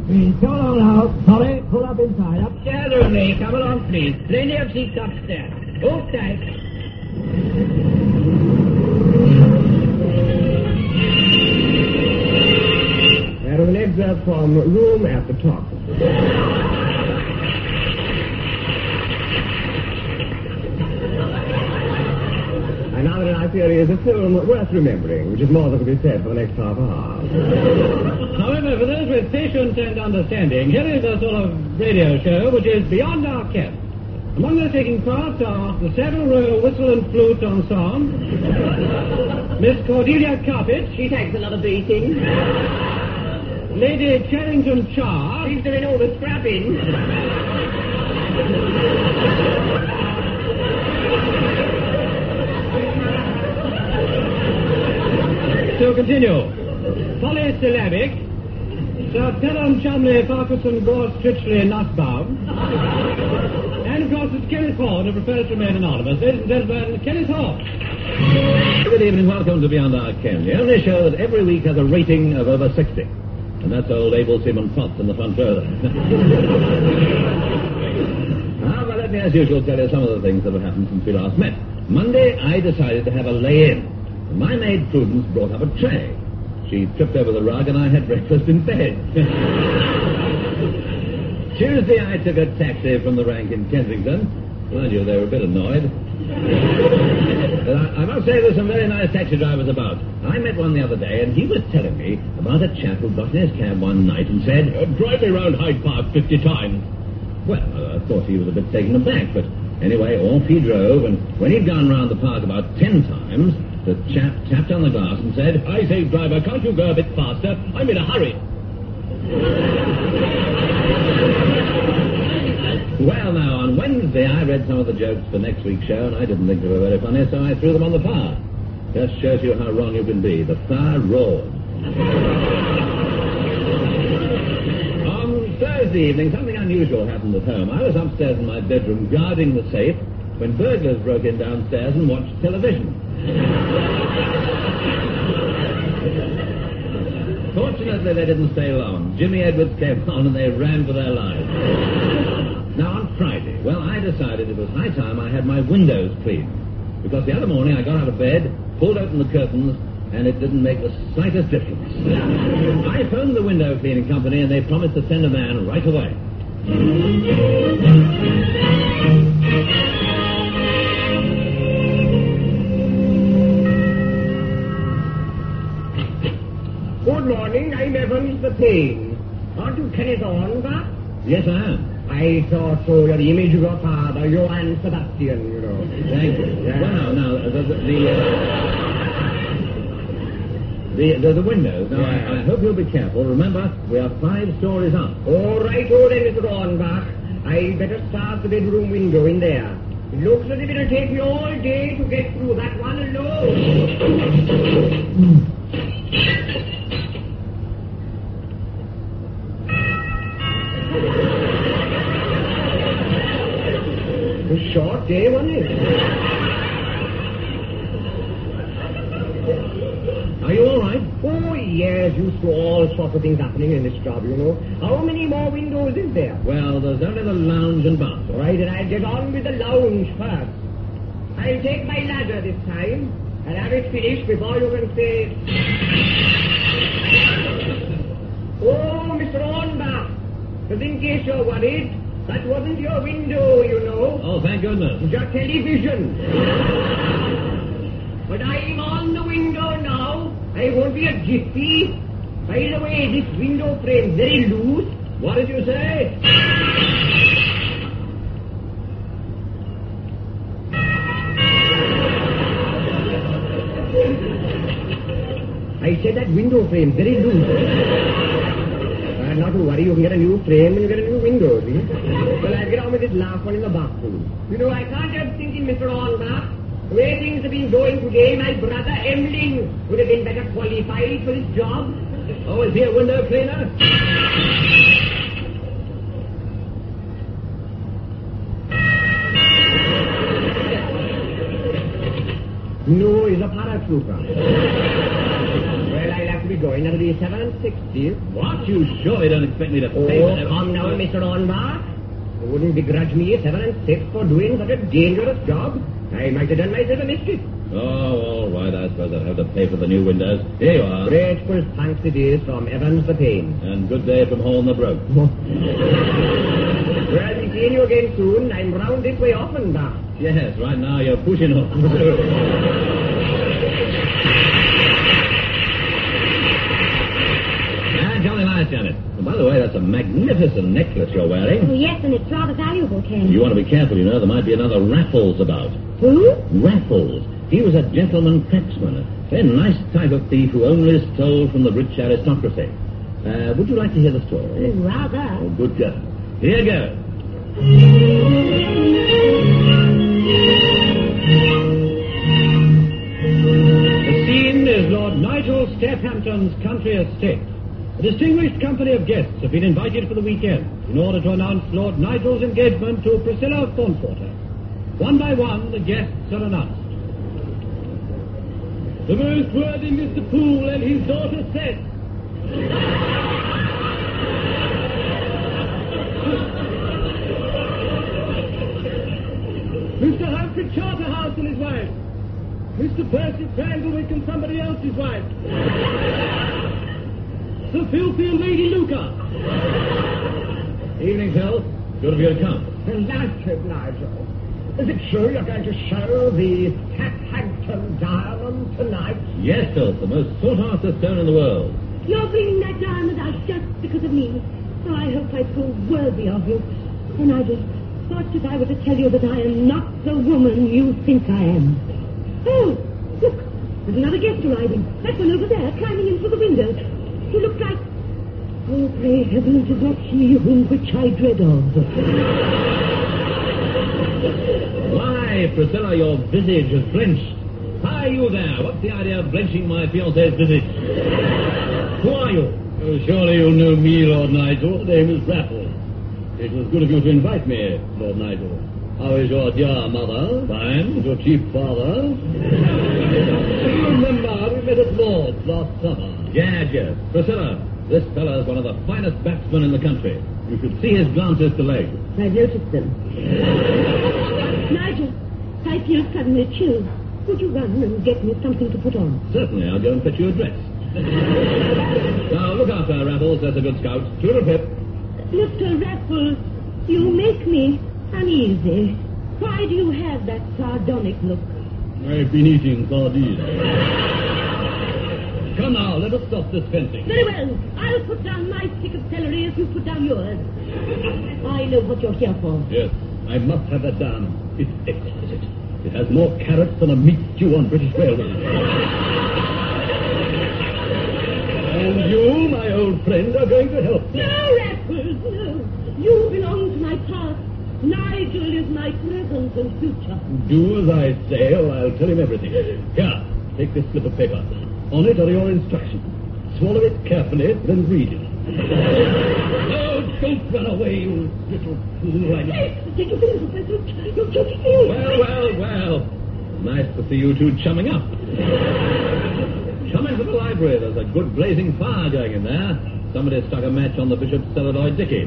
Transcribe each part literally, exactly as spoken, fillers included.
Please, come along now. Sorry, pull up inside. Upstairs only. Come along, please. Plenty of seats upstairs. Hold tight. There is an excerpt from Room at the Top. Another I fear is a film worth remembering, which is more than can be said for the next half hour. However, for those with patience and understanding, here is a sort of radio show which is beyond our ken. Among those taking part are the Savile Row Whistle and Flute Ensemble, Miss Cordelia Carpet. She takes a lot of beating. Lady Charrington Charr. She's doing all the scrapping. To continue, Polly Syllabic, Sir Pelham Chumley Parkinson Gore Stritchley Nussbaum, and of course it's Kenneth Hall who prefers to remain anonymous. Ladies and gentlemen, Kenneth Hall. Good evening, welcome to Beyond Our Ken, the only show that every week has a rating of over sixty. And that's old Abel Seaman Potts in the front row there. Ah, but let me, as usual, tell you some of the things that have happened since we last met. Monday, I decided to have a lay-in. My maid Prudence brought up a tray. She tripped over the rug and I had breakfast in bed. Tuesday I took a taxi from the rank in Kensington. Mind you, they were a bit annoyed. But I, I must say there's some very nice taxi drivers about. I met one the other day and he was telling me about a chap who got in his cab one night and said, uh, drive me round Hyde Park fifty times. Well, I thought he was a bit taken aback, but anyway, off he drove, and when he'd gone round the park about ten times, the chap tapped on the glass and said, I say, driver, can't you go a bit faster? I'm in a hurry. Well, now, on Wednesday, I read some of the jokes for next week's show, and I didn't think they were very funny, so I threw them on the fire. Just shows you how wrong you can be. The fire roared. On Thursday evening, something unusual happened at home. I was upstairs in my bedroom guarding the safe when burglars broke in downstairs and watched television. Fortunately, they didn't stay long. Jimmy Edwards came on and they ran for their lives. Now, on Friday, well, I decided it was high time I had my windows cleaned. Because the other morning I got out of bed, pulled open the curtains, and it didn't make the slightest difference. I phoned the window cleaning company and they promised to send a man right away. Good morning, I'm Evans the Payne. Aren't you Kenneth Hornbach? Yes, I am. I thought so. You're the image of your father, Johann Sebastian, you know. Thank you. Yeah. Well, now, now, the, the, the, uh, the, the, the windows. Now, Yeah. I, I hope you'll be careful. Remember, we are five stories up. All right, oh then, Mister Hornbach. I'd better start the bedroom window in there. It looks as if it'll take me all day to get through that one alone. A short day, wasn't it? Are you all right? Oh, yes, used to all sorts of things happening in this job, you know. How many more windows is there? Well, there's only the lounge and bar. Right, and I'll get on with the lounge first. I'll take my ladder this time, and have it finished before you can say... Oh, Mister Hornbach, just in case you're worried, that wasn't your window, you know. Oh, thank goodness. Your television. But I'm on the window now. I won't be a gypsy. By the way, this window frame's very loose. What did you say? I said that window frame's very loose. Uh, not to worry, you can get a new frame and you get a new window, see? Well, I'll get on with this last one in the bathroom. You know, I can't help thinking, Mister Hornbach, the way things have been going today, my brother Emling would have been better qualified for this job. Oh, is he a window cleaner? No, he's a paratrooper. Well, I'll have to be going. That'll be seven and sixty. What? You surely don't expect me to pay Oh, for come now, Mister Ornbach. You wouldn't begrudge me seven and six for doing such a dangerous job. I might have done myself a mischief. Oh, all right. I suppose I'll have to pay for the new windows. Here you are. Grateful thanks it is from Evans the Payne. And good day from Horn the Broke. Well, I'll be seeing you again soon. I'm round this way often, Bach. Yes, right now you're pushing off. Ah, jolly nice, Janet. And by the way, that's a magnificent necklace you're wearing. Oh, yes, and it's rather valuable, Ken. You want to be careful, you know. There might be another Raffles about. Who? Raffles. He was a gentleman cracksman, a very nice type of thief who only stole from the rich aristocracy. Uh, would you like to hear the story? Oh, rather. Oh, good girl. Here goes. The scene is Lord Nigel Stephampton's country estate. A distinguished company of guests have been invited for the weekend in order to announce Lord Nigel's engagement to Priscilla Thornporter. One by one, the guests are announced. The most worthy Mister Poole and his daughter Seth. Mister Humphrey Charterhouse and his wife. Mister Percy Brandlewick and somebody else's wife. Sir Filthy and Lady Luca. Evening, Phil. Good of you to come. Delighted, Nigel. Is it true you're going to show the Stephampton diamond tonight? Yes, Phil. The most sought-after stone in the world. You're bringing that diamond out just because of me. So I hope I prove worthy of you. And I just thought if I were to tell you that I am not the woman you think I am. Oh, look. There's another guest arriving. That one over there, climbing in through the window. He looks like... Oh, pray heaven, it is not he whom which I dread of. Why, Priscilla, your visage has blenched. Hi, you there. What's the idea of blenching my fiancé's visage? Who are you? Oh, surely you know me, Lord Nigel. The name is Raffles. It was good of you to invite me, Lord Nigel. How is your dear mother? Fine. Your chief father? Do you remember we met at Lord's last summer? Yeah, yes. Priscilla, this fellow's one of the finest batsmen in the country. You should see his glances to leg. I've noticed them. Nigel, I feel suddenly chilled. Would you run and get me something to put on? Certainly, I'll go and fetch you a dress. Now, look after her, Raffles. That's a good scout. Toodle pip. Mister Raffles, you make me uneasy. Why do you have that sardonic look? I've been eating sardines. Come now, let us stop this fencing. Very well. I'll put down my stick of celery as you put down yours. I know what you're here for. Yes, I must have that down. It's exquisite. It has more carrots than a meat stew on British railways. And you, my old friend, are going to help me. No, Raffles, no. You belong to my past. Nigel is my present and future. Do as I say, or I'll tell him everything. Here, take this slip of paper. On it are your instructions. Swallow it carefully, then read it. Oh, don't run away, you little fool. I... Take your fingers off my throat. You're choking me. Well, well, well. Nice to see you two chumming up. Come into the library. There's a good blazing fire going in there. Somebody stuck a match on the bishop's celluloid dicky.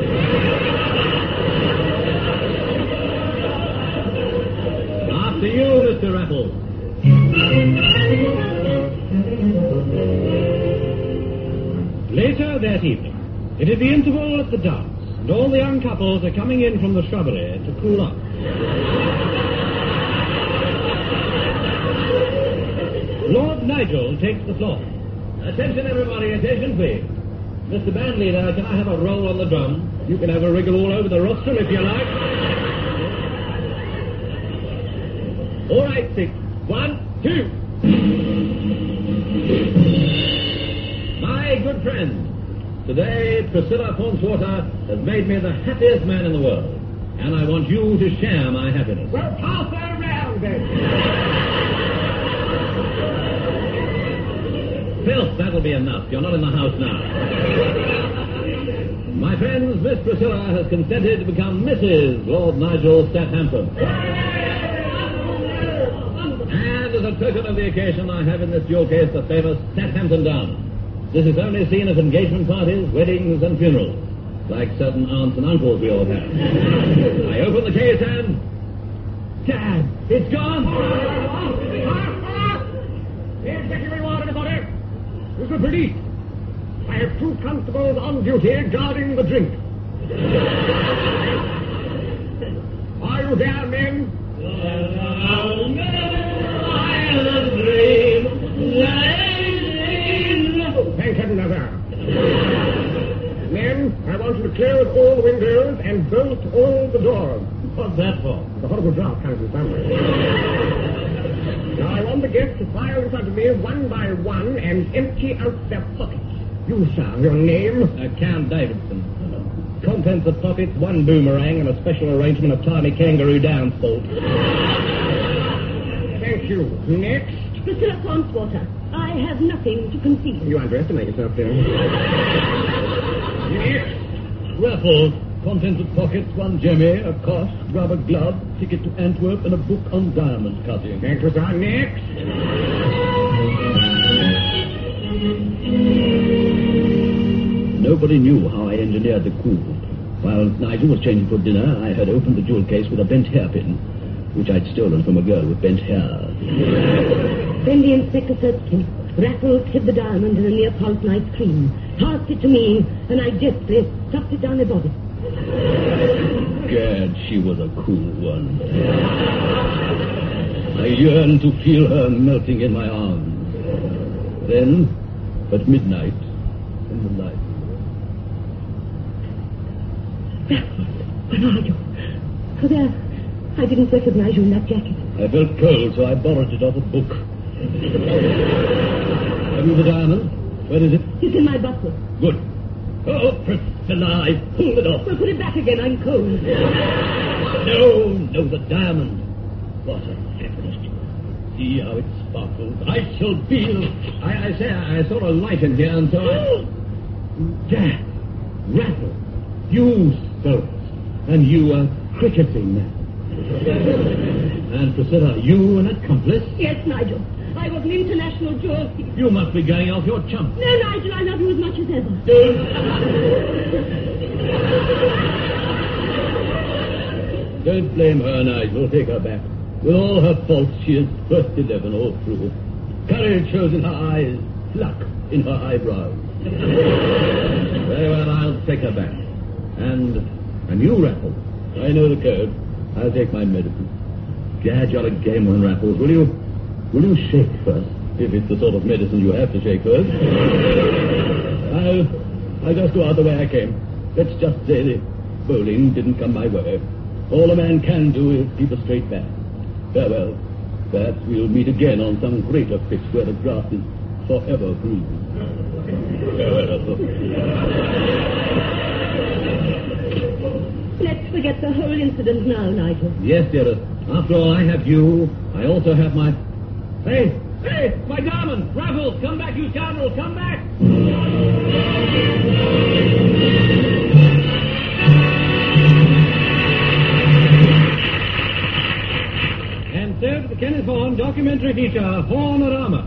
After you, Mister Raffles. Later that evening, it is the interval at the dance, and all the young couples are coming in from the shrubbery to cool off. Lord Nigel takes the floor. Attention, everybody. Attention, please. Mister Bandleader, can I have a roll on the drum? You can have a wriggle all over the rostrum if you like. All right, six. One, two. My good friends, today Priscilla Thornporter has made me the happiest man in the world, and I want you to share my happiness. Well, pass her around then. Filth, that'll be enough. You're not in the house now. My friends, Miss Priscilla has consented to become Missus Lord Nigel Stephampton. And as a token of the occasion, I have in this jewel case the famous Stephampton down. This is only seen at engagement parties, weddings, and funerals, like certain aunts and uncles we all have. I open the case and... Dad, it's gone! Here's the we want, everybody. Mister Police, I have two constables on duty guarding the drink. Are you there, men? Thank heaven they're there. Men, I want you to close all the windows and bolt all the doors. What's that for? The horrible draft comes from somewhere. Now I want the guests to file in front of me one by one and empty out their pockets. You, sir, your name? Uh, Count Davidson. Contents of pockets, one boomerang, and a special arrangement of tiny kangaroo down salt. Thank you. Next. Priscilla Swanswater, I have nothing to conceal. You underestimate yourself, dear. Next. Raffles. Contents of pockets, one jemmy, a cost, rubber glove, ticket to Antwerp, and a book on diamond cutting. Thank you, sir. Next. Nobody knew how I engineered the coup. While Nigel was changing for dinner, I had opened the jewel case with a bent hairpin, which I'd stolen from a girl with bent hair. Then the inspector searched him. Raffles hid the diamond in a Neapolitan ice cream, passed it to me, and I deftly stuffed it down her body. Gad, she was a cool one. I yearned to feel her melting in my arms. Then, at midnight, in the light. Raffles, where are you? Oh, there. I didn't recognize you in that jacket. I felt cold, so I borrowed it off a book. Have you the diamond? Where is it? It's in my buckle. Good. Oh, Priscilla, I pulled it off. Well, put it back again. I'm cold. No, no, the diamond. What a fabulous jewel. See how it sparkles. I shall feel... I, I say, I saw a light in here, and so I... Dad, Raffles, you stole it. And you a cricketing man. And Priscilla, you an accomplice? Yes, Nigel. I was an international jewel thief. You must be going off your chump. No, Nigel, I love you as much as ever. Don't... Don't blame her, Nigel. Take her back. With all her faults, she is first eleven all through. Courage shows in her eyes, pluck in her eyebrows. Very well, I'll take her back. And, and you, Raffles, I know the code. I'll take my medicine. Gad, you're a game one, Raffles. Will you, will you shake first? If it's the sort of medicine you have to shake first. I'll, I'll just go out the way I came. Let's just say the bowling didn't come my way. All a man can do is keep a straight back. Farewell. Perhaps we'll meet again on some greater pitch where the grass is forever green. Farewell. Let's forget the whole incident now, Nigel. Yes, dearest. After all, I have you. I also have my... Hey! Hey! My diamond! Raffles! Come back, you scoundrel! Come back! And so to the Kenneth Horne documentary feature, Hornorama.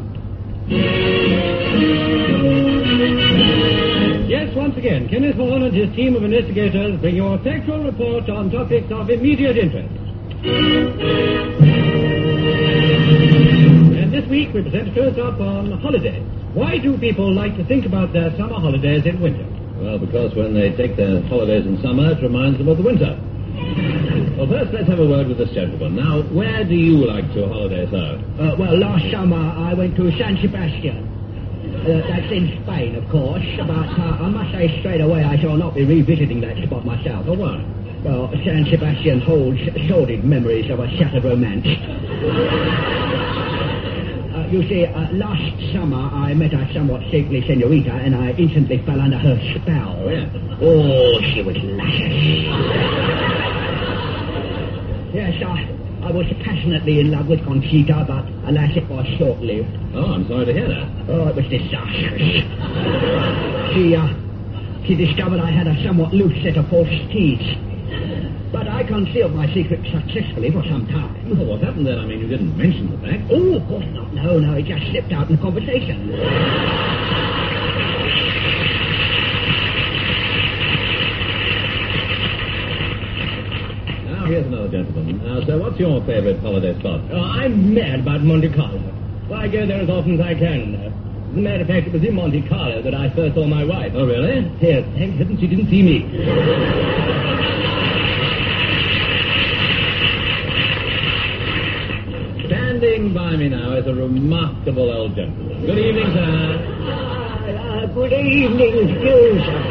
Yes, once again, Kenneth Horne and his team of investigators bring you a factual report on topics of immediate interest. And this week we present a close-up on holidays. Why do people like to think about their summer holidays in winter? Well, because when they take their holidays in summer, it reminds them of the winter. Well, first, let's have a word with this gentleman. Now, where do you like to holiday, sir? Uh, well, last summer I went to San Sebastian. Uh, that's in Spain, of course, but uh, I must say straight away I shall not be revisiting that spot myself. Oh, why? Well, San Sebastian holds sordid memories of a shattered romance. uh, you see, uh, last summer I met a somewhat shapely senorita and I instantly fell under her spell. Oh, yeah. Oh, she was luscious. Yes, I, I was passionately in love with Conchita, but alas, it was short-lived. Oh, I'm sorry to hear that. Oh, it was disastrous. she, uh, she discovered I had a somewhat loose set of false teeth. But I concealed my secret successfully for some time. Well, what happened then? I mean, you didn't mention the fact. Oh, of course not. No, no, it just slipped out in the conversation. here's another gentleman. Now, sir, what's your favourite holiday spot? Oh, I'm mad about Monte Carlo. Well, I go there as often as I can. Uh, as a matter of fact, it was in Monte Carlo that I first saw my wife. Oh, really? Yes, thank heaven she didn't see me. Standing by me now is a remarkable old gentleman. Good evening, sir. Uh, good evening, you, sir.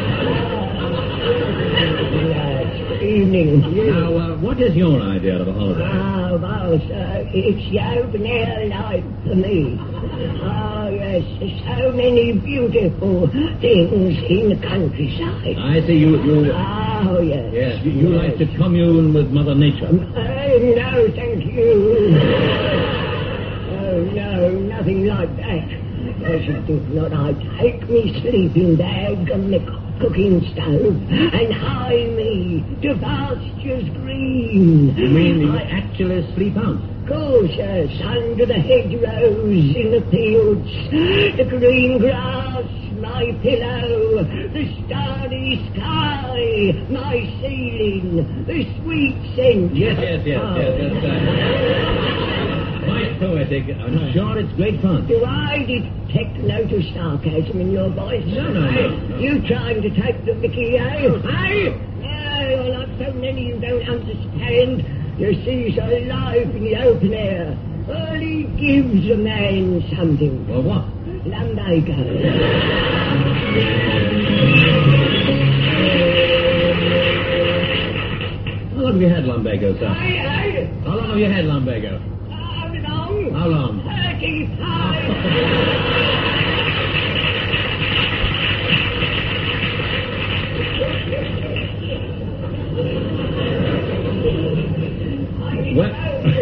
Good evening. Now, uh, what is your idea of a holiday? Ah, well, sir, it's the open air life for me. Ah, yes, there's so many beautiful things in the countryside. I see you... you Oh, yes. yes, you, you like to commune with Mother Nature. Uh, no, thank you. Oh, no, nothing like that. I should think not. I take me sleeping bag and the cooking stove and hie me to pastures green. You mean you I, actually sleep out? Of course, yes, under the hedgerows in the fields, the green grass, my pillow, the starry sky, my ceiling, the sweet scent. Yes, yes, yes, Oh. yes, yes, sir. Quite poetic. I'm sure it's great fun. Do I detect note of sarcasm in your voice? No, no, no, no. You trying to take the mickey, eh? Hey! No, you're not so many you don't understand. You see, so life in the open air only gives a man something. Well, what? Lumbago. How long have you had lumbago, sir? Hey, hey! How long have you had lumbago? How long? How long? Thirty-five. Well...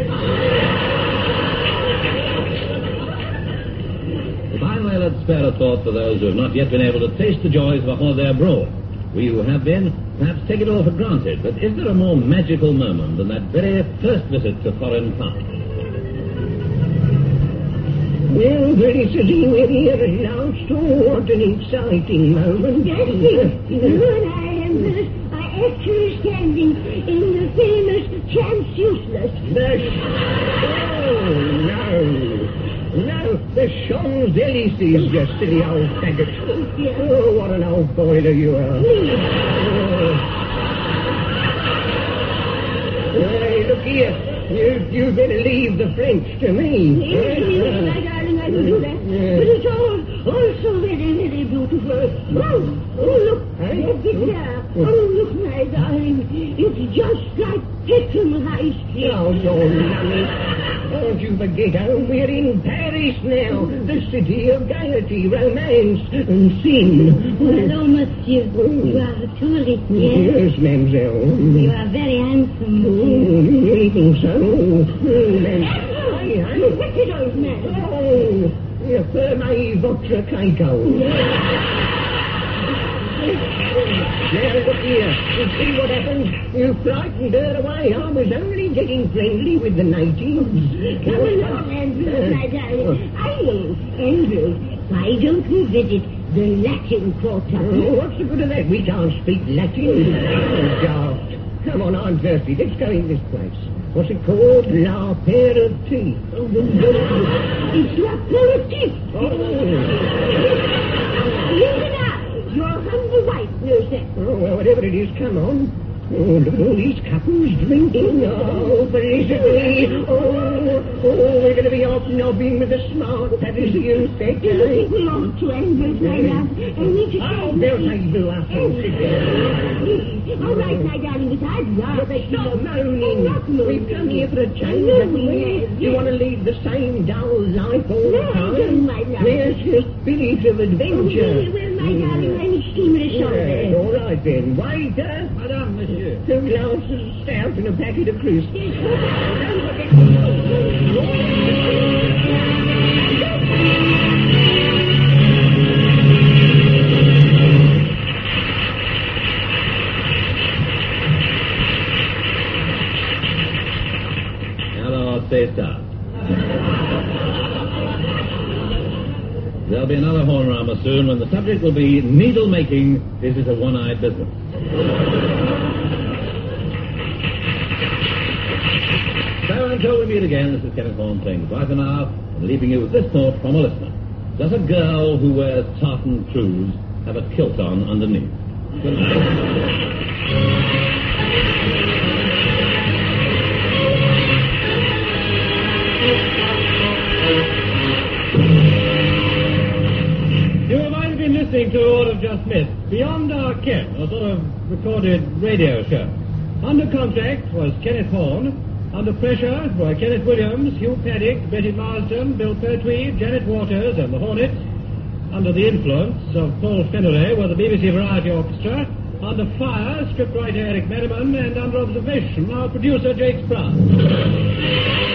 Finally, let's spare a thought for those who have not yet been able to taste the joys of a holiday abroad. We who have been, perhaps take it all for granted, but is there a more magical moment than that very first visit to foreign parts? Well, very sitting with here at last. Oh, what an exciting moment. Yes, yes. When I am uh, I actually standing in the famous Chance Useless. The... Oh, no. No, the Champs-Elysees, you silly old faggot. Oh, what an old boiler you are. Oh. Hey, look here. You, you better leave the French to me. Yes, yes, my darling, I will do that. But it's all, all so very, very beautiful. Oh, oh, look, Hey? that picture. Oh, look, my darling. It's just like Peckham High Street. Oh, you're lummy. Don't you forget, oh, we're in Paris now, the city of gaiety, romance, and sin. Hello, monsieur. You are tourist, yes? Yes, mademoiselle. You are very handsome. Oh, you think so? Oh, mademoiselle. Hey, hey. What's it, old man? Oh, you fermez votre caïco. Now, look here. You see what happened? You frightened her away. I was only getting friendly with the natives. Come along, Andrew, my darling. Hey, Andrew, why don't we visit the Latin Quarter? Oh, what's the good of that? We can't speak Latin. Oh, daft. Come on, I'm thirsty. Let's go in this place. What's it called? La Paire of Teeth. Oh, it's La Politique. Oh. Listen up. Your humble wife knows that. Oh, well, whatever it is, come on. Oh, look at all these couples drinking. Oh, Felicity. Oh, oh, we're going to be off nobbing with the smart Parisian set. Do you think we ought to, Andrew, my love? I need to Oh, say they'll take you up and sit down. All right, my darling, but I'd rather... Stop moaning. I'm not moaning. We've come here for a change. I know, haven't we? yes, You yes. want to lead the same dull life all the No, I time? don't, my love. Where's your spirit of Oh, adventure? well, well, my darling, I'm steaming a Yeah, shoulder. all right then. Waiter, Madame, monsieur. two glasses of stout and a packet of crisps. Alors, c'est ça. There'll be another horn-rama soon when the subject will be needle making. Is it a one-eyed business? So until we meet again, this is Kenneth Horne saying goodbye for now, and leaving you with this thought from a listener. Does a girl who wears tartan trews have a kilt on underneath? Good night. Listening to what I've just missed, Beyond Our Ken, a sort of recorded radio show. Under contract was Kenneth Horne. Under pressure were Kenneth Williams, Hugh Paddock, Betty Marsden, Bill Pertwee, Janet Waters, and the Hornets. Under the influence of Paul Fennery were the B B C Variety Orchestra. Under fire, scriptwriter Eric Merriman, and under observation, our producer Jake Brown.